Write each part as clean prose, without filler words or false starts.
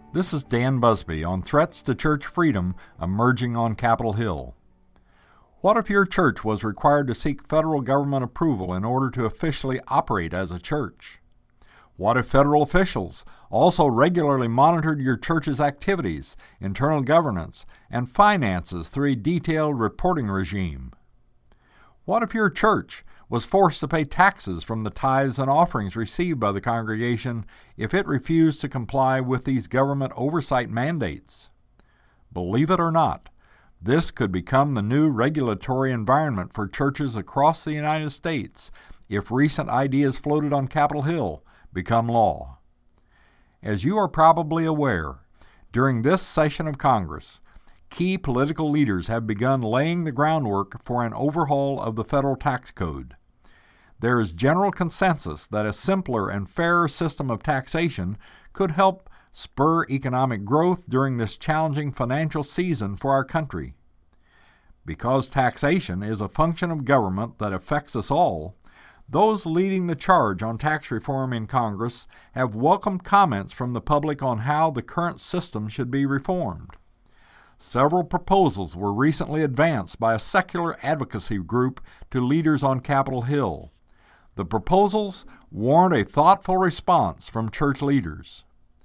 This is Dan Busby on Threats to Church Freedom Emerging on Capitol Hill. What if your church was required to seek federal government approval in order to officially operate as a church? What if federal officials also regularly monitored your church's activities, internal governance, and finances through a detailed reporting regime? What if your church was forced to pay taxes from the tithes and offerings received by the congregation if it refused to comply with these government oversight mandates? Believe it or not, this could become the new regulatory environment for churches across the United States if recent ideas floated on Capitol Hill become law. As you are probably aware, during this session of Congress, key political leaders have begun laying the groundwork for an overhaul of the federal tax code. There is general consensus that a simpler and fairer system of taxation could help spur economic growth during this challenging financial season for our country. Because taxation is a function of government that affects us all, those leading the charge on tax reform in Congress have welcomed comments from the public on how the current system should be reformed. Several proposals were recently advanced by a secular advocacy group to leaders on Capitol Hill. The proposals warrant a thoughtful response from church leaders.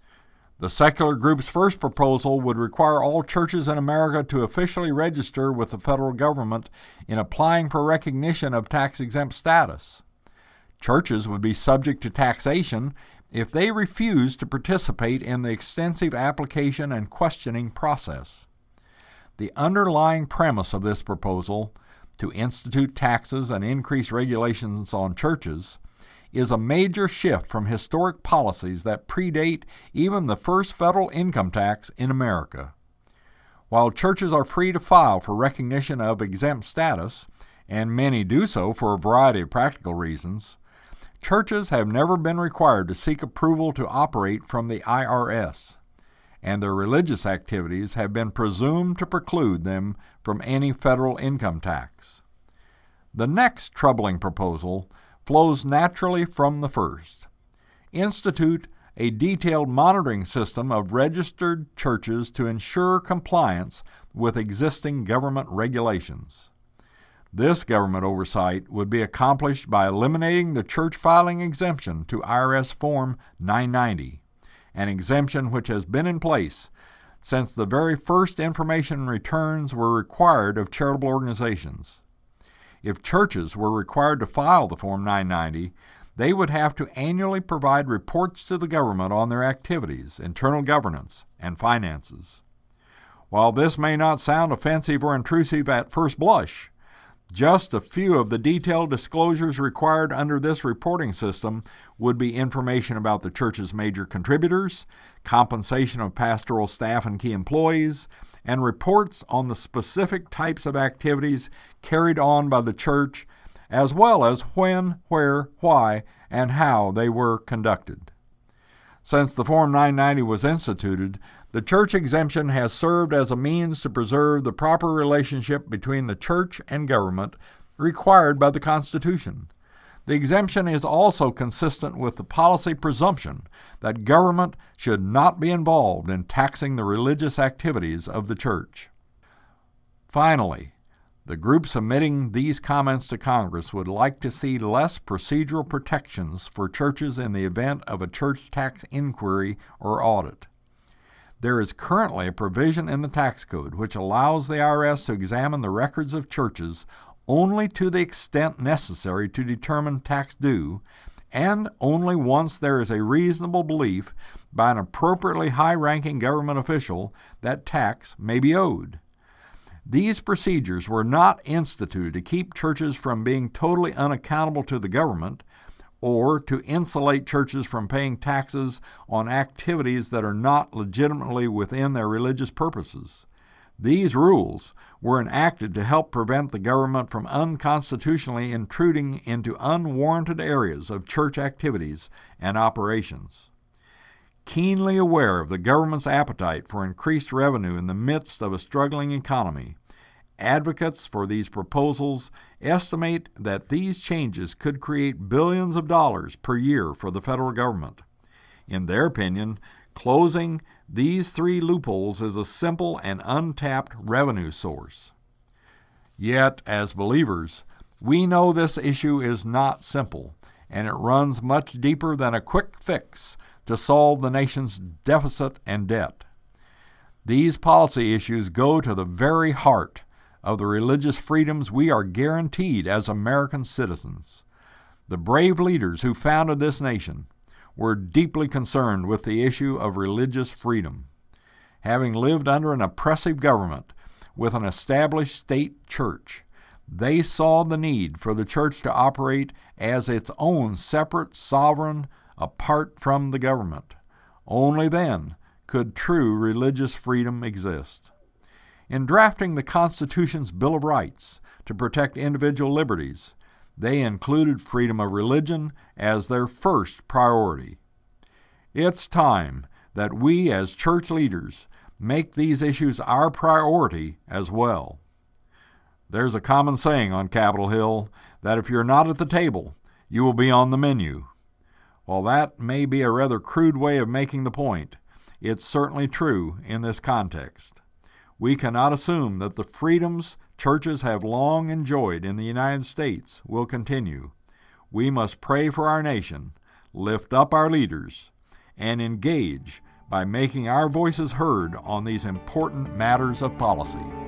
The secular group's first proposal would require all churches in America to officially register with the federal government in applying for recognition of tax-exempt status. Churches would be subject to taxation if they refuse to participate in the extensive application and questioning process. The underlying premise of this proposal, to institute taxes and increase regulations on churches, is a major shift from historic policies that predate even the first federal income tax in America. While churches are free to file for recognition of exempt status, and many do so for a variety of practical reasons, churches have never been required to seek approval to operate from the IRS, and their religious activities have been presumed to preclude them from any federal income tax. The next troubling proposal flows naturally from the first. Institute a detailed monitoring system of registered churches to ensure compliance with existing government regulations. This government oversight would be accomplished by eliminating the church filing exemption to IRS Form 990, an exemption which has been in place since the very first information returns were required of charitable organizations. If churches were required to file the Form 990, they would have to annually provide reports to the government on their activities, internal governance, and finances. While this may not sound offensive or intrusive at first blush, just a few of the detailed disclosures required under this reporting system would be information about the church's major contributors, compensation of pastoral staff and key employees, and reports on the specific types of activities carried on by the church, as well as when, where, why, and how they were conducted. Since the Form 990 was instituted, the church exemption has served as a means to preserve the proper relationship between the church and government required by the Constitution. The exemption is also consistent with the policy presumption that government should not be involved in taxing the religious activities of the church. Finally, the group submitting these comments to Congress would like to see less procedural protections for churches in the event of a church tax inquiry or audit. There is currently a provision in the tax code which allows the IRS to examine the records of churches only to the extent necessary to determine tax due, and only once there is a reasonable belief by an appropriately high-ranking government official that tax may be owed. These procedures were not instituted to keep churches from being totally unaccountable to the government, or to insulate churches from paying taxes on activities that are not legitimately within their religious purposes. These rules were enacted to help prevent the government from unconstitutionally intruding into unwarranted areas of church activities and operations. Keenly aware of the government's appetite for increased revenue in the midst of a struggling economy, advocates for these proposals estimate that these changes could create billions of dollars per year for the federal government. In their opinion, Closing these 3 loopholes is a simple and untapped revenue source. Yet, as believers, we know this issue is not simple, and it runs much deeper than a quick fix to solve the nation's deficit and debt. These policy issues go to the very heart of the religious freedoms we are guaranteed as American citizens. The brave leaders who founded this nation were deeply concerned with the issue of religious freedom. Having lived under an oppressive government with an established state church, they saw the need for the church to operate as its own separate sovereign apart from the government. Only then could true religious freedom exist. In drafting the Constitution's Bill of Rights to protect individual liberties, they included freedom of religion as their first priority. It's time that we as church leaders make these issues our priority as well. There's a common saying on Capitol Hill that if you're not at the table, you will be on the menu. While that may be a rather crude way of making the point, it's certainly true in this context. We cannot assume that the freedoms churches have long enjoyed in the United States will continue. We must pray for our nation, lift up our leaders, and engage by making our voices heard on these important matters of policy.